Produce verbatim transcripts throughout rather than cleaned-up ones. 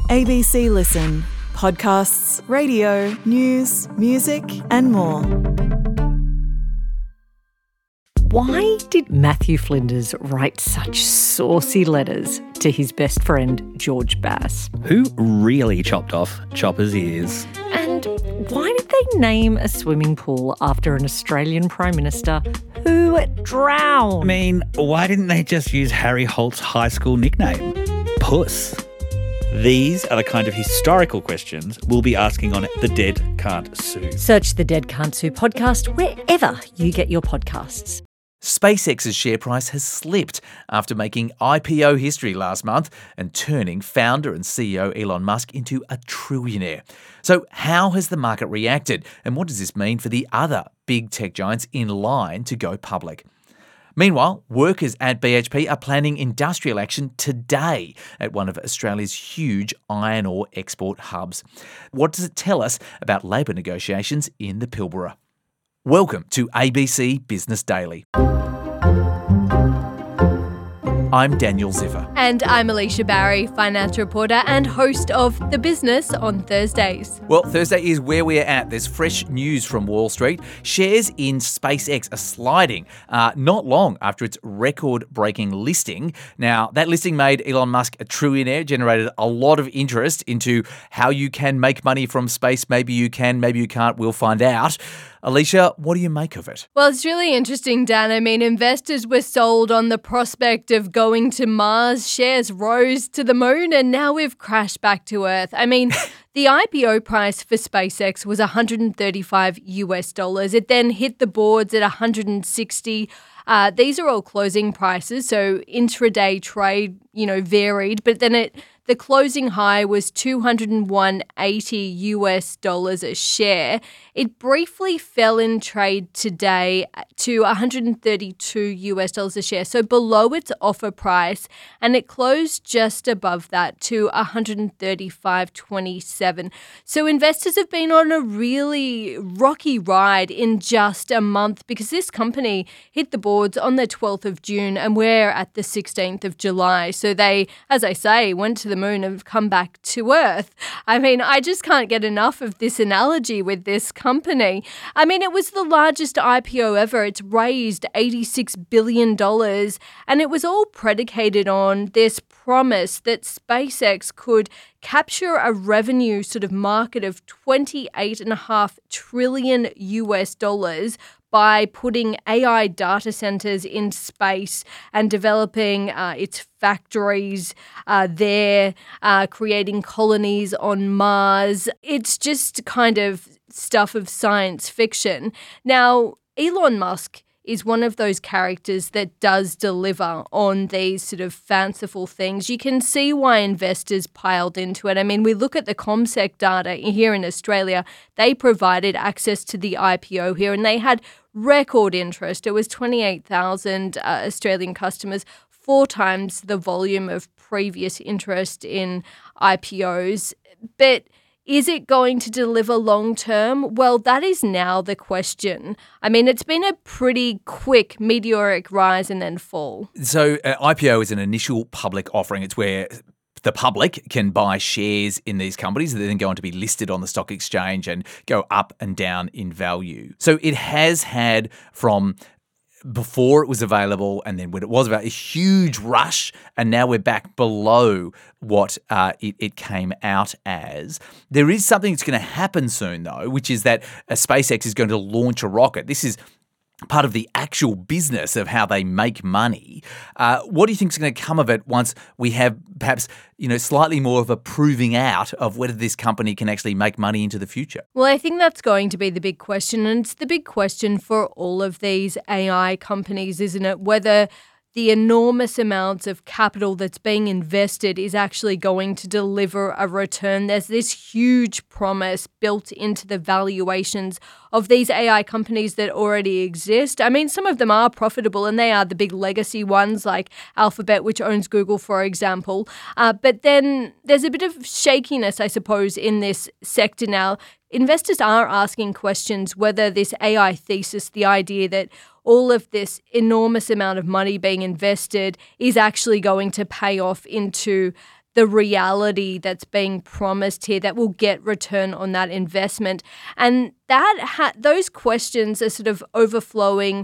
A B C Listen. Podcasts, radio, news, music and more. Why did Matthew Flinders write such saucy letters to his best friend George Bass? Who really chopped off Chopper's ears? And why did they name a swimming pool after an Australian Prime Minister who drowned? I mean, why didn't they just use Harry Holt's high school nickname, Puss? These are the kind of historical questions we'll be asking on The Dead Can't Sue. Search the Dead Can't Sue podcast wherever you get your podcasts. SpaceX's share price has slipped after making I P O history last month and turning founder and C E O Elon Musk into a trillionaire. So how has the market reacted, and what does this mean for the other big tech giants in line to go public? Meanwhile, workers at B H P are planning industrial action today at one of Australia's huge iron ore export hubs. What does it tell us about labour negotiations in the Pilbara? Welcome to A B C Business Daily. I'm Daniel Ziffer. And I'm Alicia Barry, finance reporter and host of The Business on Thursdays. Well, Thursday is where we're at. There's fresh news from Wall Street. Shares in SpaceX are sliding uh, not long after its record-breaking listing. Now, that listing made Elon Musk a trillionaire, generated a lot of interest into how you can make money from space. Maybe you can, maybe you can't. We'll find out. Alicia, what do you make of it? Well, it's really interesting, Dan. I mean, investors were sold on the prospect of going to Mars. Shares rose to the moon, and now we've crashed back to Earth. I mean, the I P O price for SpaceX was one hundred thirty-five US dollars. It then hit the boards at one hundred sixty. Uh, these are all closing prices, so intraday trade, you know, varied, but then it the closing high was two hundred one eighty US dollars a share. It briefly fell in trade today to one hundred thirty-two US dollars a share, so below its offer price, and it closed just above that to one hundred thirty-five twenty-seven. So investors have been on a really rocky ride in just a month because this company hit the boards on the twelfth of June and we're at the sixteenth of July. So they, as I say, went to the moon and have come back to Earth. I mean, I just can't get enough of this analogy with this company. I mean, it was the largest I P O ever. It's raised eighty-six billion dollars, and it was all predicated on this promise that SpaceX could capture a revenue sort of market of twenty-eight point five trillion US dollars by putting A I data centers in space and developing uh, its factories uh, there, uh, creating colonies on Mars. It's just kind of stuff of science fiction. Now, Elon Musk is one of those characters that does deliver on these sort of fanciful things. You can see why investors piled into it. I mean, we look at the CommSec data here in Australia. They provided access to the I P O here and they had record interest. It was twenty-eight thousand uh, Australian customers, four times the volume of previous interest in I P Os. But is it going to deliver long term? Well, that is now the question. I mean, it's been a pretty quick meteoric rise and then fall. So uh, I P O is an initial public offering. It's where the public can buy shares in these companies that are then going to be listed on the stock exchange and go up and down in value. So it has had from before it was available and then when it was about a huge rush, and now we're back below what uh, it, it came out as. There is something that's going to happen soon, though, which is that uh, SpaceX is going to launch a rocket. This is part of the actual business of how they make money. Uh, what do you think is going to come of it once we have perhaps, you know, slightly more of a proving out of whether this company can actually make money into the future? Well, I think that's going to be the big question, and it's the big question for all of these A I companies, isn't it? Whether the enormous amounts of capital that's being invested is actually going to deliver a return. There's this huge promise built into the valuations of these A I companies that already exist. I mean, some of them are profitable and they are the big legacy ones like Alphabet, which owns Google, for example. Uh, but then there's a bit of shakiness, I suppose, in this sector now. Investors are asking questions whether this A I thesis, the idea that all of this enormous amount of money being invested is actually going to pay off into the reality that's being promised here that will get return on that investment. And that ha- those questions are sort of overflowing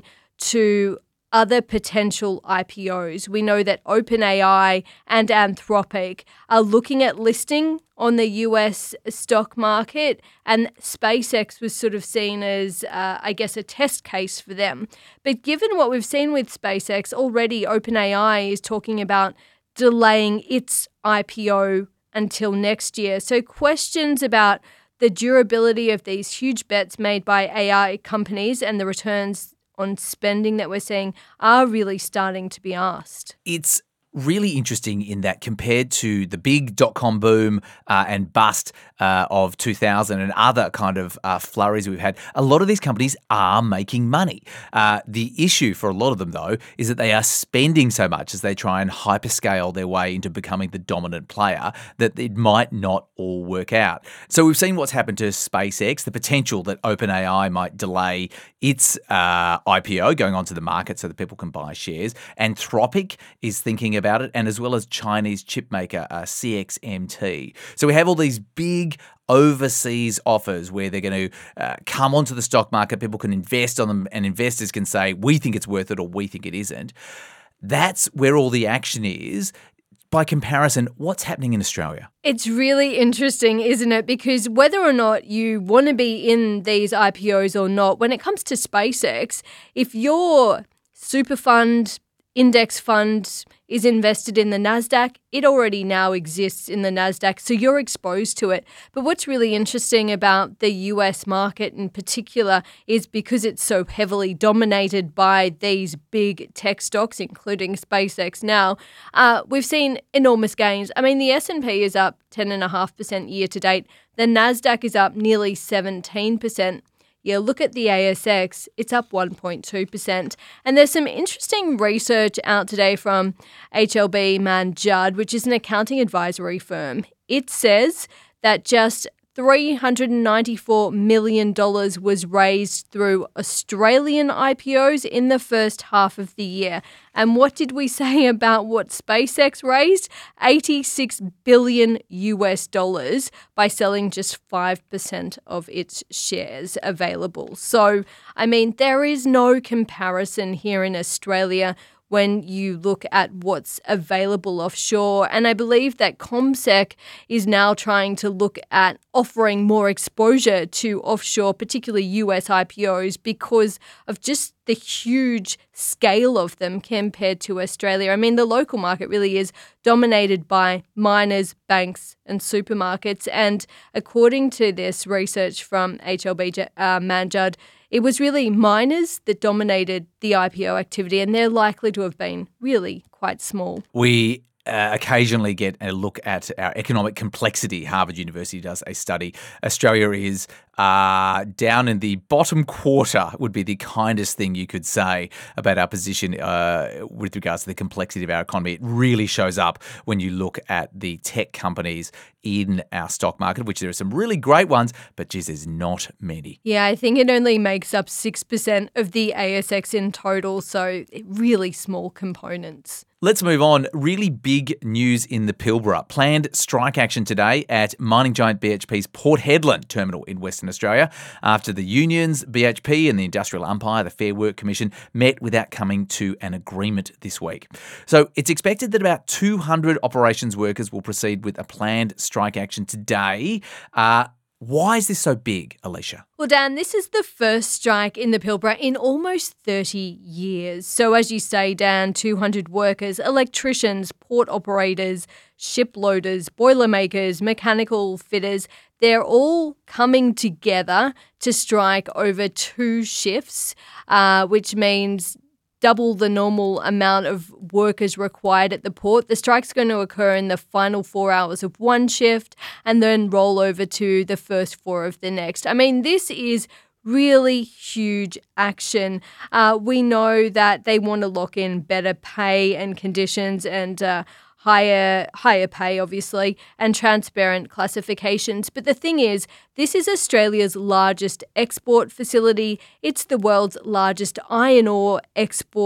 to other potential I P Os. We know that OpenAI and Anthropic are looking at listing on the U S stock market, and SpaceX was sort of seen as, uh, I guess, a test case for them. But given what we've seen with SpaceX, already OpenAI is talking about delaying its I P O until next year. So questions about the durability of these huge bets made by A I companies and the returns on spending that we're seeing are really starting to be asked. It's really interesting in that compared to the big dot-com boom uh, and bust uh, of two thousand and other kind of uh, flurries we've had, a lot of these companies are making money. Uh, the issue for a lot of them, though, is that they are spending so much as they try and hyperscale their way into becoming the dominant player that it might not all work out. So we've seen what's happened to SpaceX, the potential that OpenAI might delay its uh, I P O going onto the market so that people can buy shares. Anthropic is thinking about it, and as well as Chinese chip maker uh, C X M T. So we have all these big overseas offers where they're going to uh, come onto the stock market, people can invest on them, and investors can say, we think it's worth it or we think it isn't. That's where all the action is. By comparison, what's happening in Australia? It's really interesting, isn't it? Because whether or not you want to be in these I P Os or not, when it comes to SpaceX, if your super fund, index fund is invested in the NASDAQ, it already now exists in the NASDAQ, so you're exposed to it. But what's really interesting about the U S market in particular is because it's so heavily dominated by these big tech stocks, including SpaceX now, uh, we've seen enormous gains. I mean, the S and P is up ten point five percent year to date. The NASDAQ is up nearly seventeen percent. You look at the A S X, it's up one point two percent. And there's some interesting research out today from H L B Mann Judd, which is an accounting advisory firm. It says that just three hundred ninety-four million dollars was raised through Australian I P Os in the first half of the year. And what did we say about what SpaceX raised? eighty-six billion U S dollars by selling just five percent of its shares available. So, I mean, there is no comparison here in Australia when you look at what's available offshore. And I believe that CommSec is now trying to look at offering more exposure to offshore, particularly U S I P Os, because of just the huge scale of them compared to Australia. I mean, the local market really is dominated by miners, banks, and supermarkets. And according to this research from H L B uh, Mann Judd, it was really miners that dominated the I P O activity, and they're likely to have been really quite small. We uh, occasionally get a look at our economic complexity. Harvard University does a study. Australia is uh, down in the bottom quarter, would be the kindest thing you could say about our position uh, with regards to the complexity of our economy. It really shows up when you look at the tech companies in our stock market, which there are some really great ones, but geez, there's not many. Yeah, I think it only makes up six percent of the A S X in total, so really small components. Let's move on. Really big news in the Pilbara. Planned strike action today at mining giant B H P's Port Hedland terminal in Western Australia after the unions, B H P and the Industrial Umpire, the Fair Work Commission, met without coming to an agreement this week. So it's expected that about two hundred operations workers will proceed with a planned strike action today. Uh, Why is this so big, Alicia? Well, Dan, this is the first strike in the Pilbara in almost thirty years. So as you say, Dan, two hundred workers, electricians, port operators, ship loaders, boiler makers, mechanical fitters, they're all coming together to strike over two shifts, uh, which means double the normal amount of workers required at the port. The strike's going to occur in the final four hours of one shift and then roll over to the first four of the next. I mean, this is really huge action. Uh, we know that they want to lock in better pay and conditions and uh, higher higher pay, obviously, and transparent classifications. But the thing is, this is Australia's largest export facility. It's the world's largest iron ore export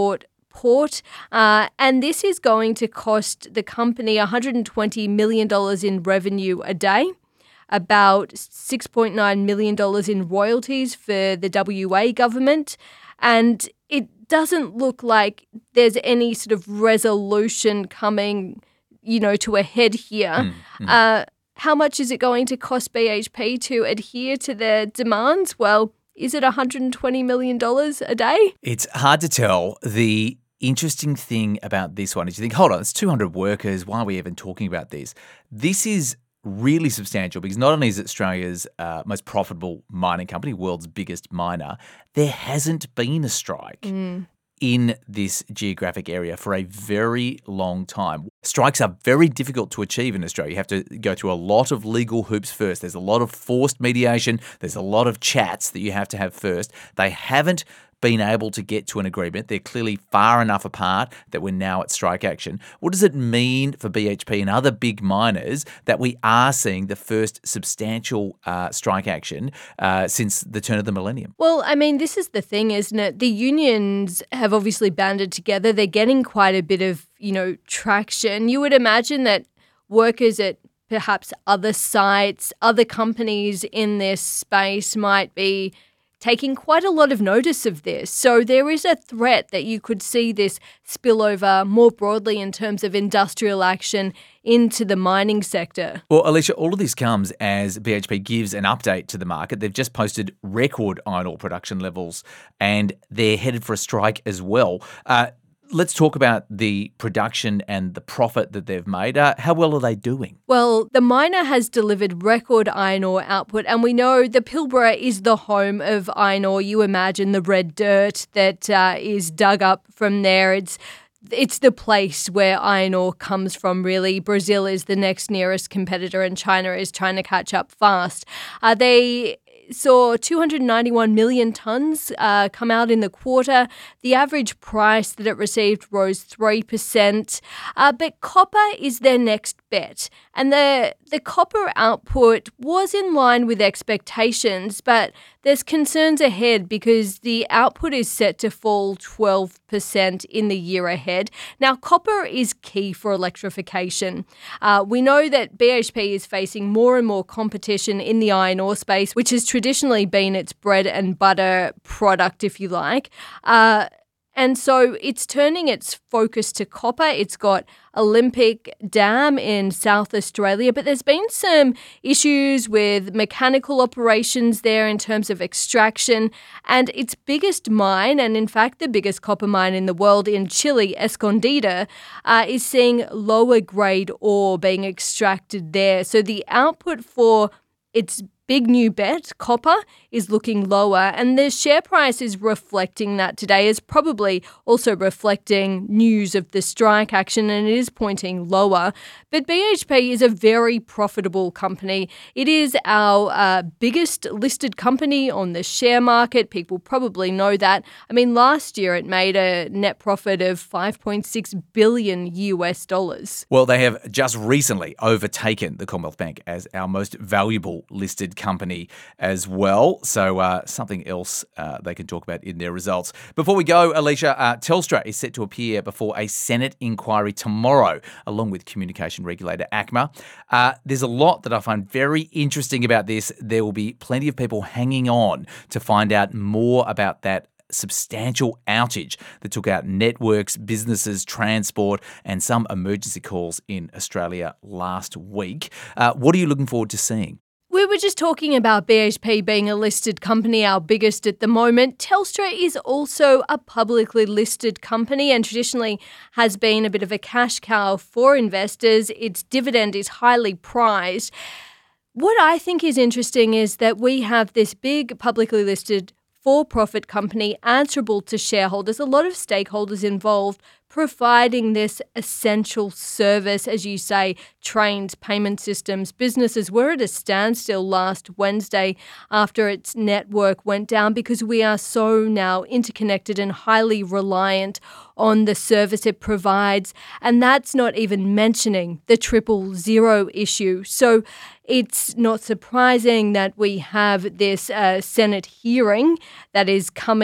port. Uh, and this is going to cost the company one hundred twenty million dollars in revenue a day, about six point nine million dollars in royalties for the W A government. And it doesn't look like there's any sort of resolution coming, you know, to a head here. Mm, mm. Uh, how much is it going to cost B H P to adhere to their demands? Well, is it one hundred twenty million dollars a day? It's hard to tell. The interesting thing about this one is you think, hold on, it's two hundred workers. Why are we even talking about this? This is really substantial because not only is it Australia's uh, most profitable mining company, world's biggest miner, there hasn't been a strike mm. in this geographic area for a very long time. Strikes are very difficult to achieve in Australia. You have to go through a lot of legal hoops first. There's a lot of forced mediation. There's a lot of chats that you have to have first. They haven't been able to get to an agreement. They're clearly far enough apart that we're now at strike action. What does it mean for B H P and other big miners that we are seeing the first substantial uh, strike action uh, since the turn of the millennium? Well, I mean, this is the thing, isn't it? The unions have obviously banded together. They're getting quite a bit of, you know, traction. You would imagine that workers at perhaps other sites, other companies in this space might be taking quite a lot of notice of this. So there is a threat that you could see this spill over more broadly in terms of industrial action into the mining sector. Well, Alicia, all of this comes as B H P gives an update to the market. They've just posted record iron ore production levels and they're headed for a strike as well. Uh, Let's talk about the production and the profit that they've made. Uh, how well are they doing? Well, the miner has delivered record iron ore output, and we know the Pilbara is the home of iron ore. You imagine the red dirt that uh, is dug up from there. It's It's the place where iron ore comes from, really. Brazil is the next nearest competitor, and China is trying to catch up fast. Uh, they saw two hundred ninety-one million tonnes uh, come out in the quarter. The average price that it received rose three percent. Uh, but copper is their next bet. And the, the copper output was in line with expectations, but there's concerns ahead because the output is set to fall twelve percent in the year ahead. Now, copper is key for electrification. Uh, we know that B H P is facing more and more competition in the iron ore space, which has traditionally been its bread and butter product, if you like. Uh, And so it's turning its focus to copper. It's got Olympic Dam in South Australia, but there's been some issues with mechanical operations there in terms of extraction. And its biggest mine, and in fact the biggest copper mine in the world in Chile, Escondida, uh, is seeing lower grade ore being extracted there. So the output for its big new bet, copper, is looking lower, and the share price is reflecting that today. It's probably also reflecting news of the strike action, and it is pointing lower. But B H P is a very profitable company. It is our uh, biggest listed company on the share market. People probably know that. I mean, last year it made a net profit of five point six billion U S dollars. Well, they have just recently overtaken the Commonwealth Bank as our most valuable listed company as well. So uh, something else uh, they can talk about in their results. Before we go, Alicia, uh, Telstra is set to appear before a Senate inquiry tomorrow, along with communication regulator ACMA. Uh, there's a lot that I find very interesting about this. There will be plenty of people hanging on to find out more about that substantial outage that took out networks, businesses, transport, and some emergency calls in Australia last week. Uh, what are you looking forward to seeing? We were just talking about B H P being a listed company, our biggest at the moment. Telstra is also a publicly listed company and traditionally has been a bit of a cash cow for investors. Its dividend is highly prized. What I think is interesting is that we have this big publicly listed for-profit company answerable to shareholders, a lot of stakeholders involved, providing this essential service, as you say, trains, payment systems. Businesses were at a standstill last Wednesday after its network went down because we are so now interconnected and highly reliant on the service it provides. And that's not even mentioning the triple zero issue. So it's not surprising that we have this uh, Senate hearing that is coming up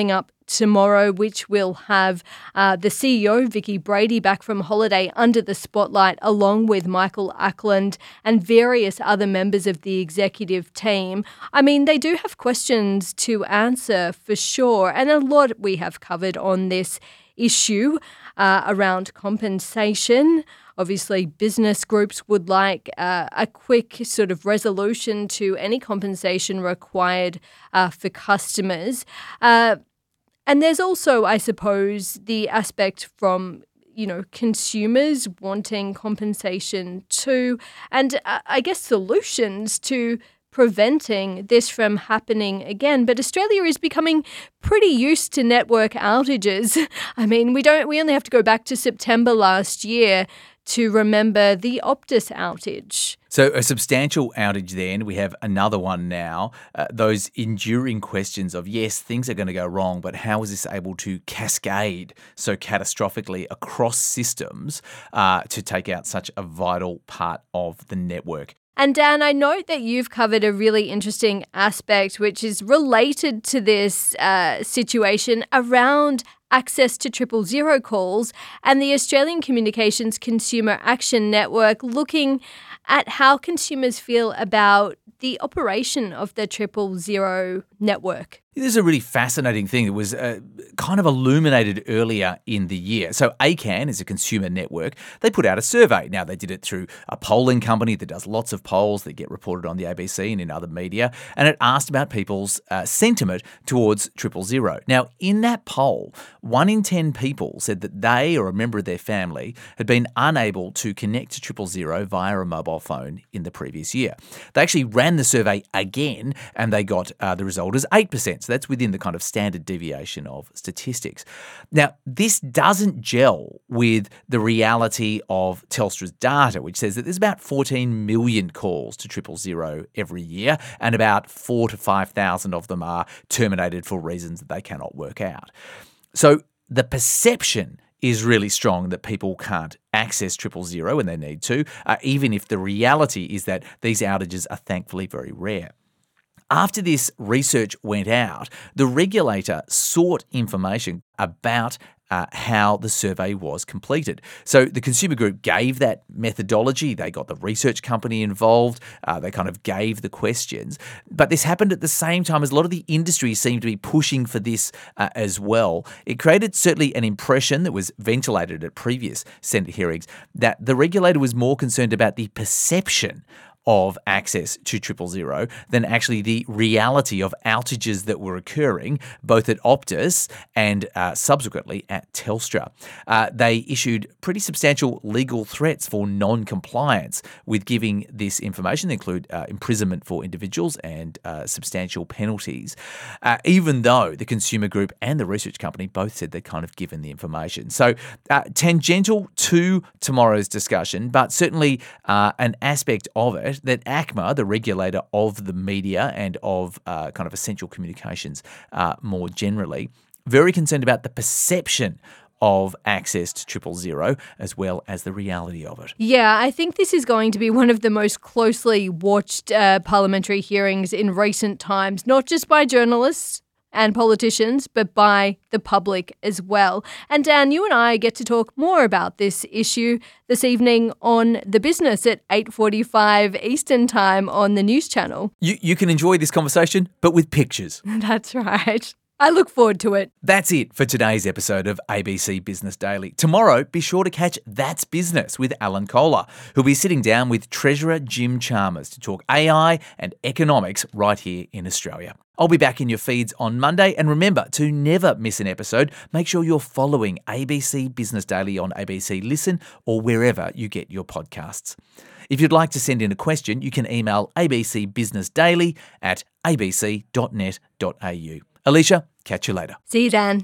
tomorrow, which will have uh, the C E O, Vicky Brady, back from holiday under the spotlight, along with Michael Ackland and various other members of the executive team. I mean, they do have questions to answer for sure, and a lot we have covered on this issue uh, around compensation. Obviously, business groups would like uh, a quick sort of resolution to any compensation required uh, for customers. Uh, and there's also, I suppose, the aspect from, you know, consumers wanting compensation too, and uh, I guess solutions to preventing this from happening again. But Australia is becoming pretty used to network outages. I mean, we don't we only have to go back to September last year to remember the Optus outage. So a substantial outage then. We have another one now. Uh, those enduring questions of, yes, things are going to go wrong, but how is this able to cascade so catastrophically across systems uh, to take out such a vital part of the network? And Dan, I note that you've covered a really interesting aspect which is related to this uh, situation around access to triple zero calls and the Australian Communications Consumer Action Network looking at how consumers feel about the operation of the triple zero network. This is a really fascinating thing that was uh, kind of illuminated earlier in the year. So A C A N is a consumer network. They put out a survey. Now, they did it through a polling company that does lots of polls that get reported on the A B C and in other media, and it asked about people's uh, sentiment towards triple zero. Now, in that poll, one in ten people said that they or a member of their family had been unable to connect to triple zero via a mobile phone in the previous year. They actually ran the survey again, and they got uh, the result as eight percent. So that's within the kind of standard deviation of statistics. Now, this doesn't gel with the reality of Telstra's data, which says that there's about fourteen million calls to triple zero every year, and about four to five thousand of them are terminated for reasons that they cannot work out. So the perception is really strong that people can't access triple zero when they need to, uh, even if the reality is that these outages are thankfully very rare. After this research went out, the regulator sought information about uh, how the survey was completed. So the consumer group gave that methodology. They got the research company involved. Uh, they kind of gave the questions. But this happened at the same time as a lot of the industry seemed to be pushing for this uh, as well. It created certainly an impression that was ventilated at previous Senate hearings that the regulator was more concerned about the perception of access to triple zero than actually the reality of outages that were occurring both at Optus and uh, subsequently at Telstra. Uh, they issued pretty substantial legal threats for non-compliance with giving this information. They include uh, imprisonment for individuals and uh, substantial penalties, uh, even though the consumer group and the research company both said they'd kind of given the information. So uh, tangential to tomorrow's discussion, but certainly uh, an aspect of it that ACMA, the regulator of the media and of uh, kind of essential communications uh, more generally, very concerned about the perception of access to triple zero as well as the reality of it. Yeah, I think this is going to be one of the most closely watched uh, parliamentary hearings in recent times, not just by journalists and politicians, but by the public as well. And Dan, you and I get to talk more about this issue this evening on The Business at eight forty-five Eastern Time on the News Channel. You, you can enjoy this conversation, but with pictures. That's right. I look forward to it. That's it for today's episode of A B C Business Daily. Tomorrow, be sure to catch That's Business with Alan Kohler, who'll be sitting down with Treasurer Jim Chalmers to talk A I and economics right here in Australia. I'll be back in your feeds on Monday, and remember to never miss an episode. Make sure you're following A B C Business Daily on A B C Listen or wherever you get your podcasts. If you'd like to send in a question, you can email abcbusinessdaily at a b c dot net dot a u. Alicia, catch you later. See you, Dan.